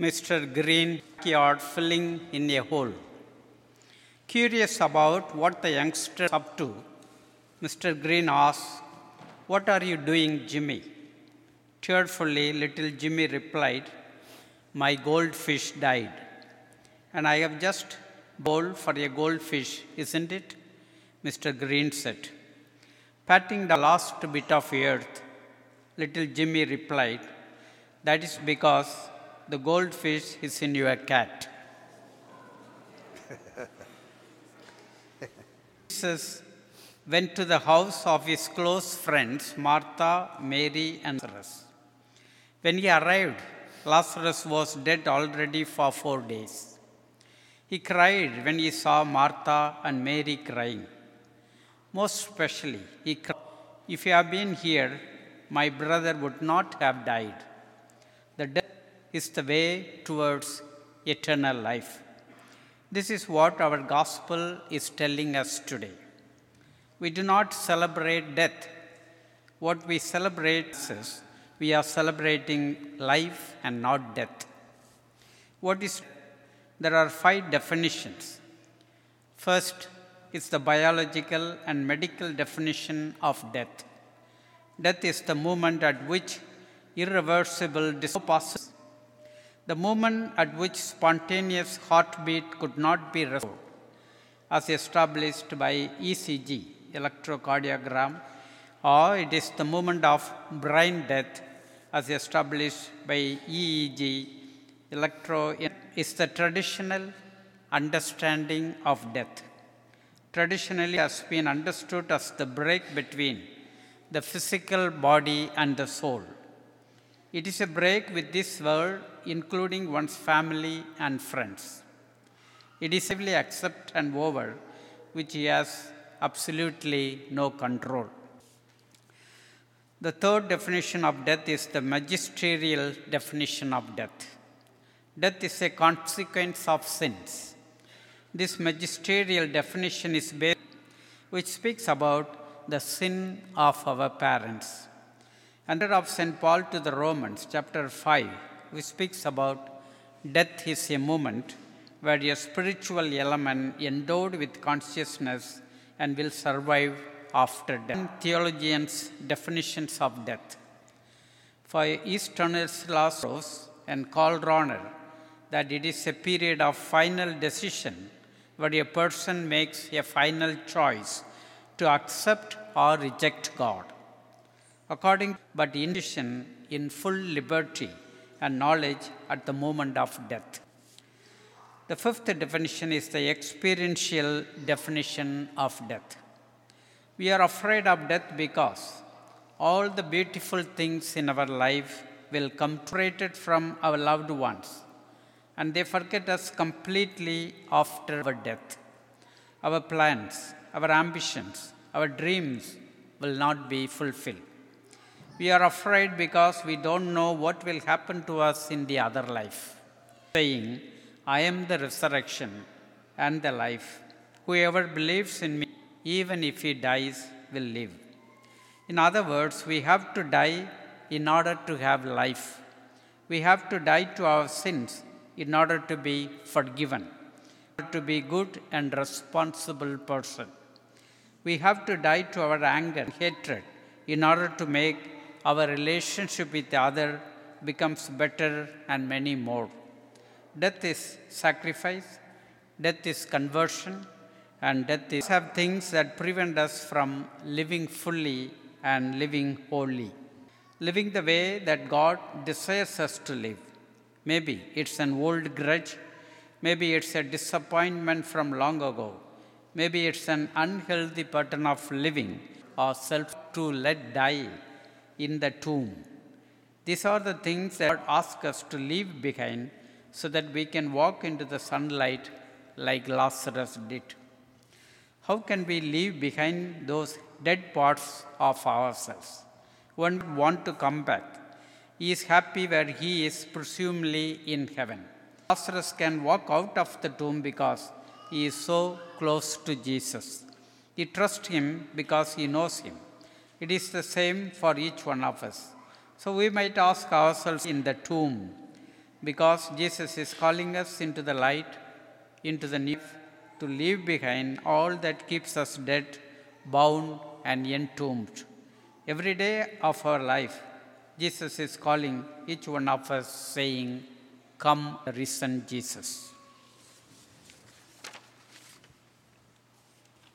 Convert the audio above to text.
Mr. Green backyard filling in a hole. Curious about what the youngster is up to, Mr. Green asked, "What are you doing, Jimmy?" Tearfully, little Jimmy replied, "My goldfish died." "And I have just bowled for a goldfish, isn't it?" Mr. Green said. Patting the last bit of earth, little Jimmy replied, "That is because the goldfish is in your cat." Jesus went to the house of his close friends, Martha, Mary, and Lazarus. When he arrived, Lazarus was dead already for 4 days. He cried when he saw Martha and Mary crying. Most especially, he cried, "If you had been here, my brother would not have died." The death is the way towards eternal life. This is what our gospel is telling us today. We do not celebrate death. What we celebrate is we are celebrating life and not death. What is? There are 5 definitions. First is the biological and medical definition of death. Death is the moment at which irreversible passes. The moment at which spontaneous heartbeat could not be restored, as established by ECG, electrocardiogram, or it is the moment of brain death, as established by EEG, is the traditional understanding of death. Traditionally has been understood as the break between the physical body and the soul. It is a break with this world, including one's family and friends. It is simply accept and over, which he has absolutely no control. The third definition of death is the magisterial definition of death. Death is a consequence of sins. This magisterial definition is based, which speaks about the sin of our parents. Under of St. Paul to the Romans, chapter 5, which speaks about death is a moment where a spiritual element endowed with consciousness and will survive after death. Theologians' definitions of death. For Easterners Lazarus and Karl Rahner, that it is a period of final decision where a person makes a final choice to accept or reject God. But intention in full liberty and knowledge at the moment of death. The fifth definition is the experiential definition of death. We are afraid of death because all the beautiful things in our life will come separated from our loved ones, and they forget us completely after our death. Our plans, our ambitions, our dreams will not be fulfilled. We are afraid because we don't know what will happen to us in the other life. Saying, "I am the resurrection and the life. Whoever believes in me, even if he dies, will live." In other words, we have to die in order to have life. We have to die to our sins in order to be forgiven, to be good and responsible person. We have to die to our anger and hatred in order to make our relationship with the other becomes better and many more. Death is sacrifice, death is conversion, and death is have things that prevent us from living fully and living wholly. Living the way that God desires us to live. Maybe it's an old grudge, maybe it's a disappointment from long ago, maybe it's an unhealthy pattern of living or self to let die in the tomb. These are the things that God asks us to leave behind so that we can walk into the sunlight like Lazarus did. How can we leave behind those dead parts of ourselves? One would want to come back. He is happy where he is, presumably in heaven. Lazarus can walk out of the tomb because he is so close to Jesus. He trusts him because he knows him. It is the same for each one of us. So we might ask ourselves in the tomb, because Jesus is calling us into the light, into the new, to leave behind all that keeps us dead, bound, and entombed. Every day of our life, Jesus is calling each one of us, saying, "Come, risen Jesus."